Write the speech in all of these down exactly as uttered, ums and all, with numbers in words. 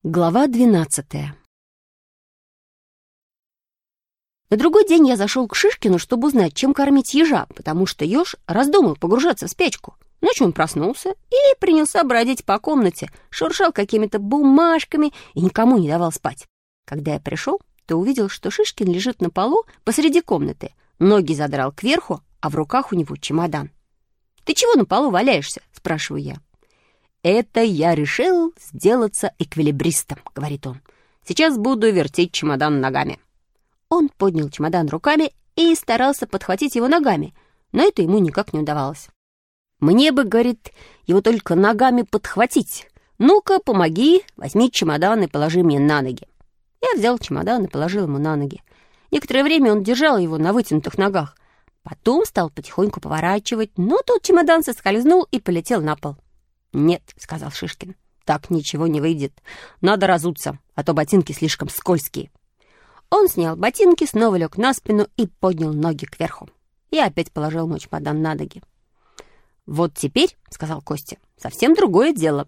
Глава двенадцатая. На другой день я зашел к Шишкину, чтобы узнать, чем кормить ежа, потому что еж раздумал погружаться в спячку. Ночью он проснулся и принялся бродить по комнате, шуршал какими-то бумажками и никому не давал спать. Когда я пришел, то увидел, что Шишкин лежит на полу посреди комнаты, ноги задрал кверху, а в руках у него чемодан. «Ты чего на полу валяешься?» — спрашиваю я. «Это я решил сделаться эквилибристом», — говорит он. «Сейчас буду вертеть чемодан ногами». Он поднял чемодан руками и старался подхватить его ногами, но это ему никак не удавалось. «Мне бы, — говорит, — его только ногами подхватить. Ну-ка, помоги, возьми чемодан и положи мне на ноги». Я взял чемодан и положил ему на ноги. Некоторое время он держал его на вытянутых ногах. Потом стал потихоньку поворачивать, но тут чемодан соскользнул и полетел на пол. «Нет, — сказал Шишкин, — так ничего не выйдет. Надо разуться, а то ботинки слишком скользкие». Он снял ботинки, снова лег на спину и поднял ноги кверху. Я опять положил мой чемодан на ноги. «Вот теперь, — сказал Костя, — совсем другое дело».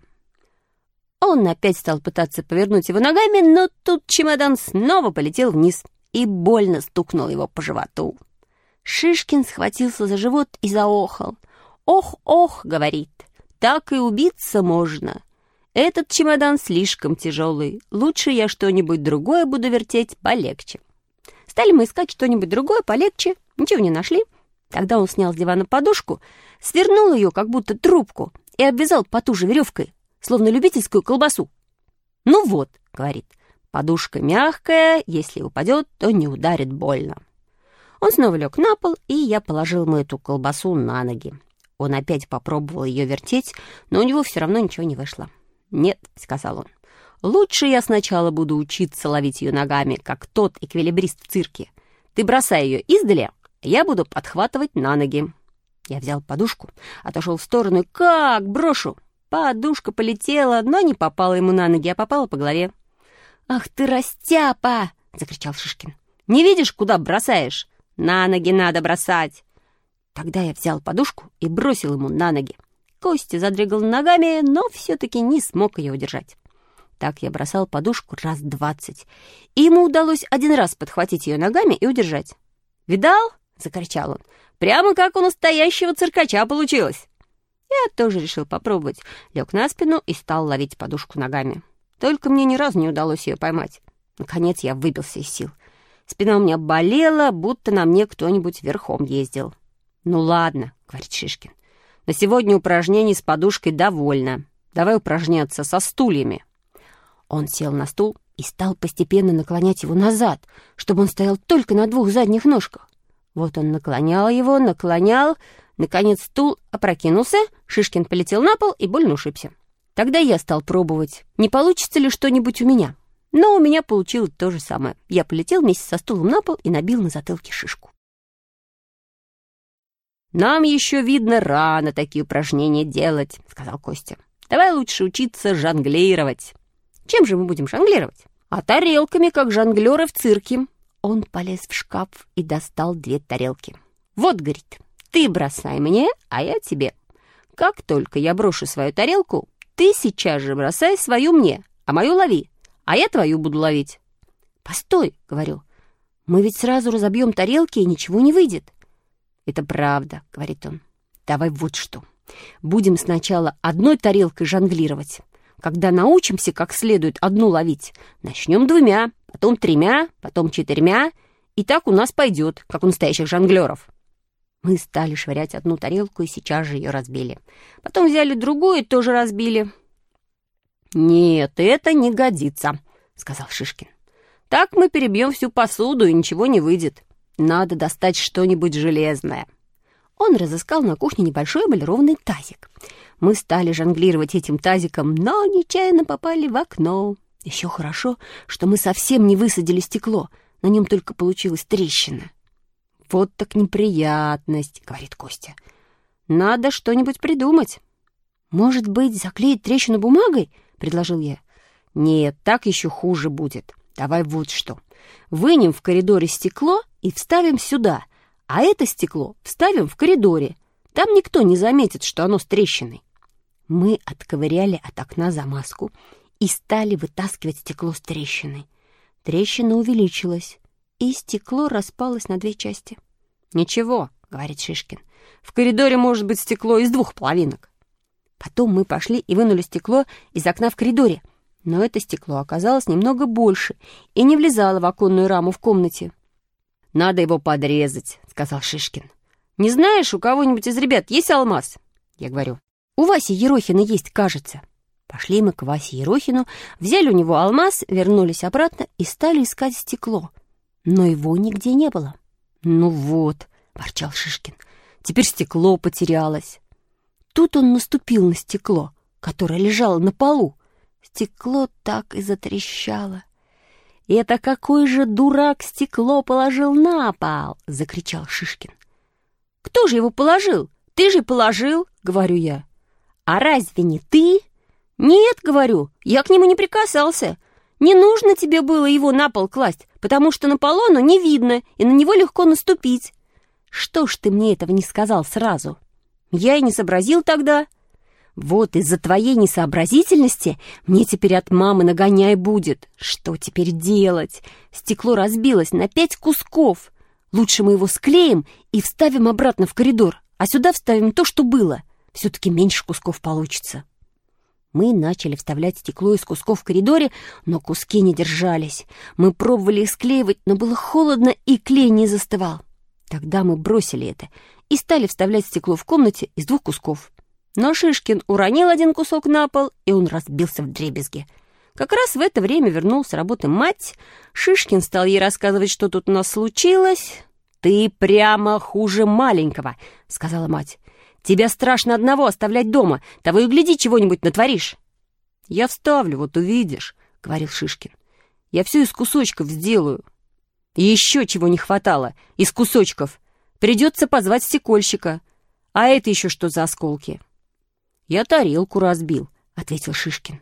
Он опять стал пытаться повернуть его ногами, но тут чемодан снова полетел вниз и больно стукнул его по животу. Шишкин схватился за живот и заохал. «Ох, ох, — говорит, — так и убиться можно. Этот чемодан слишком тяжелый. Лучше я что-нибудь другое буду вертеть полегче». Стали мы искать что-нибудь другое полегче, ничего не нашли. Тогда он снял с дивана подушку, свернул ее, как будто трубку, и обвязал потуже веревкой, словно любительскую колбасу. «Ну вот, — говорит, — подушка мягкая, если упадет, то не ударит больно». Он снова лег на пол, и я положил ему эту колбасу на ноги. Он опять попробовал ее вертеть, но у него все равно ничего не вышло. «Нет, — сказал он, — лучше я сначала буду учиться ловить ее ногами, как тот эквилибрист в цирке. Ты бросай ее издали, а я буду подхватывать на ноги». Я взял подушку, отошел в сторону, и как брошу! Подушка полетела, но не попала ему на ноги, а попала по голове. «Ах ты, растяпа! — закричал Шишкин. — Не видишь, куда бросаешь? На ноги надо бросать!» Тогда я взял подушку и бросил ему на ноги. Костя задрыгал ногами, но все-таки не смог ее удержать. Так я бросал подушку раз двадцать, и ему удалось один раз подхватить ее ногами и удержать. «Видал? — закричал он. — Прямо как у настоящего циркача получилось!» Я тоже решил попробовать. Лег на спину и стал ловить подушку ногами. Только мне ни разу не удалось ее поймать. Наконец я выбился из сил. Спина у меня болела, будто на мне кто-нибудь верхом ездил. «Ну ладно, — говорит Шишкин, — на сегодня упражнений с подушкой довольно. Давай упражняться со стульями». Он сел на стул и стал постепенно наклонять его назад, чтобы он стоял только на двух задних ножках. Вот он наклонял его, наклонял. Наконец стул опрокинулся, Шишкин полетел на пол и больно ушибся. Тогда я стал пробовать, не получится ли что-нибудь у меня. Но у меня получилось то же самое. Я полетел вместе со стулом на пол и набил на затылке шишку. «Нам еще, видно, рано такие упражнения делать, — сказал Костя. — Давай лучше учиться жонглировать». «Чем же мы будем жонглировать?» «А тарелками, как жонглеры в цирке». Он полез в шкаф и достал две тарелки. «Вот, — говорит, — ты бросай мне, а я тебе. Как только я брошу свою тарелку, ты сейчас же бросай свою мне, а мою лови, а я твою буду ловить». «Постой, — говорю, — мы ведь сразу разобьем тарелки, и ничего не выйдет». «Это правда, — говорит он. — Давай вот что. Будем сначала одной тарелкой жонглировать. Когда научимся как следует одну ловить, начнем двумя, потом тремя, потом четырьмя, и так у нас пойдет, как у настоящих жонглеров». Мы стали швырять одну тарелку и сейчас же ее разбили. Потом взяли другую и тоже разбили. «Нет, это не годится, — сказал Шишкин. — Так мы перебьем всю посуду, и ничего не выйдет. Надо достать что-нибудь железное». Он разыскал на кухне небольшой эмалированный тазик. Мы стали жонглировать этим тазиком, но нечаянно попали в окно. Еще хорошо, что мы совсем не высадили стекло, на нем только получилась трещина. «Вот так неприятность, — говорит Костя. — Надо что-нибудь придумать». «Может быть, заклеить трещину бумагой?» — предложил я. «Нет, так еще хуже будет. Давай вот что. Вынем в коридоре стекло и вставим сюда, а это стекло вставим в коридоре. Там никто не заметит, что оно с трещиной». Мы отковыряли от окна замазку и стали вытаскивать стекло с трещиной. Трещина увеличилась, и стекло распалось на две части. «Ничего», — говорит Шишкин, — «в коридоре может быть стекло из двух половинок». Потом мы пошли и вынули стекло из окна в коридоре, но это стекло оказалось немного больше и не влезало в оконную раму в комнате. «Надо его подрезать», — сказал Шишкин. «Не знаешь, у кого-нибудь из ребят есть алмаз?» Я говорю: «У Васи Ерохина есть, кажется». Пошли мы к Васе Ерохину, взяли у него алмаз, вернулись обратно и стали искать стекло. Но его нигде не было. «Ну вот», — ворчал Шишкин, — «теперь стекло потерялось». Тут он наступил на стекло, которое лежало на полу. Стекло так и затрещало. «Это какой же дурак стекло положил на пол!» — закричал Шишкин. «Кто же его положил? Ты же положил!» — говорю я. «А разве не ты?» «Нет, — говорю, — я к нему не прикасался. Не нужно тебе было его на пол класть, потому что на полу оно не видно, и на него легко наступить. Что ж ты мне этого не сказал сразу?» «Я и не сообразил тогда». «Вот из-за твоей несообразительности мне теперь от мамы нагоняй будет. Что теперь делать? Стекло разбилось на пять кусков. Лучше мы его склеим и вставим обратно в коридор, а сюда вставим то, что было. Все-таки меньше кусков получится». Мы начали вставлять стекло из кусков в коридоре, но куски не держались. Мы пробовали их склеивать, но было холодно, и клей не застывал. Тогда мы бросили это и стали вставлять стекло в комнате из двух кусков. Но Шишкин уронил один кусок на пол, и он разбился вдребезги. Как раз в это время вернулась с работы мать. Шишкин стал ей рассказывать, что тут у нас случилось. «Ты прямо хуже маленького», — сказала мать. «Тебя страшно одного оставлять дома. Того и гляди, чего-нибудь натворишь». «Я вставлю, вот увидишь», — говорил Шишкин. «Я все из кусочков сделаю». И еще чего не хватало, из кусочков. Придется позвать стекольщика. А это еще что за осколки? «Я тарелку разбил», — ответил Шишкин.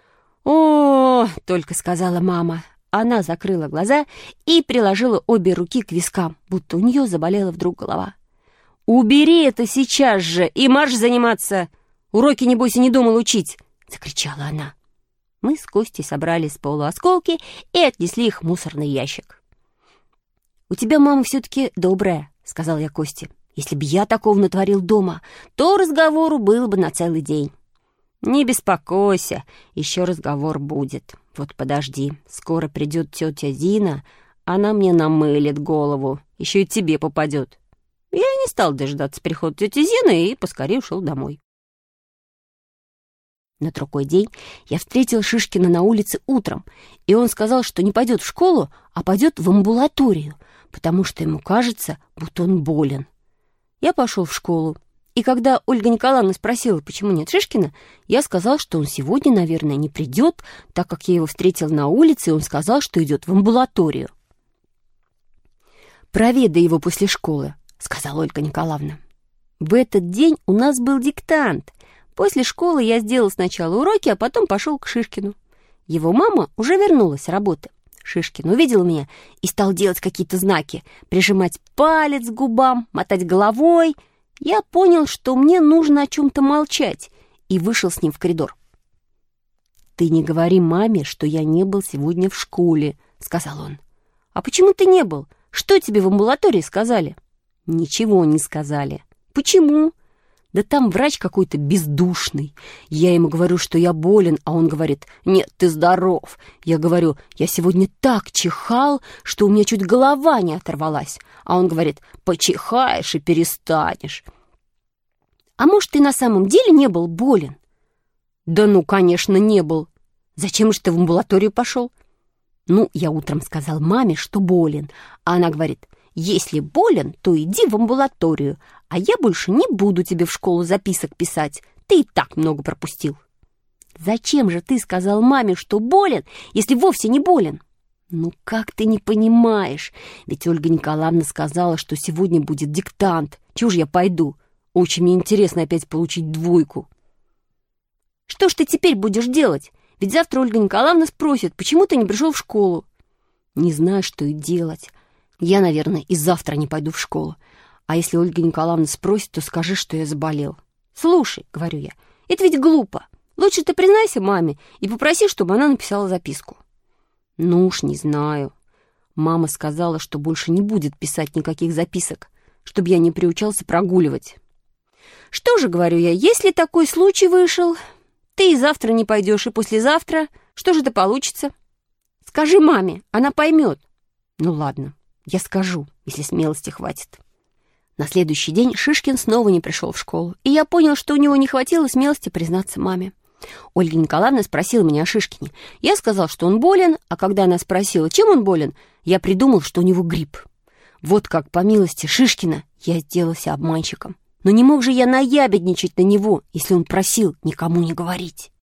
«О, — только сказала мама». Она закрыла глаза и приложила обе руки к вискам, будто у нее заболела вдруг голова. «Убери это сейчас же и марш заниматься! Уроки, небось, и не думал учить!» — закричала она. Мы с Костей собрали с пола осколки и отнесли их в мусорный ящик. «У тебя мама все-таки добрая», — сказал я Косте. «Если бы я такого натворил дома, то разговору было бы на целый день». «Не беспокойся, еще разговор будет. Вот подожди, скоро придет тетя Зина, она мне намылит голову, еще и тебе попадет». Я не стал дожидаться прихода тети Зины и поскорее ушел домой. На другой день я встретил Шишкина на улице утром, и он сказал, что не пойдет в школу, а пойдет в амбулаторию, потому что ему кажется, будто он болен. Я пошел в школу, и когда Ольга Николаевна спросила, почему нет Шишкина, я сказал, что он сегодня, наверное, не придет, так как я его встретил на улице, и он сказал, что идет в амбулаторию. «Проведай его после школы», — сказала Ольга Николаевна. В этот день у нас был диктант. После школы я сделал сначала уроки, а потом пошел к Шишкину. Его мама уже вернулась с работы. Шишкин увидел меня и стал делать какие-то знаки, прижимать палец к губам, мотать головой. Я понял, что мне нужно о чем-то молчать, и вышел с ним в коридор. «Ты не говори маме, что я не был сегодня в школе», — сказал он. «А почему ты не был? Что тебе в амбулатории сказали?» «Ничего не сказали». «Почему?» «Да там врач какой-то бездушный. Я ему говорю, что я болен, а он говорит: нет, ты здоров. Я говорю: я сегодня так чихал, что у меня чуть голова не оторвалась. А он говорит: почихаешь и перестанешь». «А может, ты на самом деле не был болен?» «Да ну, конечно, не был. Зачем же ты в амбулаторию пошел?» «Ну, я утром сказал маме, что болен, а она говорит: если болен, то иди в амбулаторию, а я больше не буду тебе в школу записок писать. Ты и так много пропустил». «Зачем же ты сказал маме, что болен, если вовсе не болен?» «Ну как ты не понимаешь? Ведь Ольга Николаевна сказала, что сегодня будет диктант. Чего ж я пойду? Очень мне интересно опять получить двойку». «Что ж ты теперь будешь делать? Ведь завтра Ольга Николаевна спросит, почему ты не пришел в школу». «Не знаю, что и делать. Я, наверное, и завтра не пойду в школу. А если Ольга Николаевна спросит, то скажи, что я заболел». «Слушай, — говорю я, — это ведь глупо. Лучше ты признайся маме и попроси, чтобы она написала записку». «Ну уж не знаю. Мама сказала, что больше не будет писать никаких записок, чтобы я не приучался прогуливать». «Что же, — говорю я, — если такой случай вышел, ты и завтра не пойдешь, и послезавтра, что же это получится? Скажи маме, она поймет». «Ну ладно, я скажу, если смелости хватит». На следующий день Шишкин снова не пришел в школу, и я понял, что у него не хватило смелости признаться маме. Ольга Николаевна спросила меня о Шишкине. Я сказал, что он болен, а когда она спросила, чем он болен, я придумал, что у него грипп. Вот как, по милости Шишкина, я сделался обманщиком. Но не мог же я наябедничать на него, если он просил никому не говорить.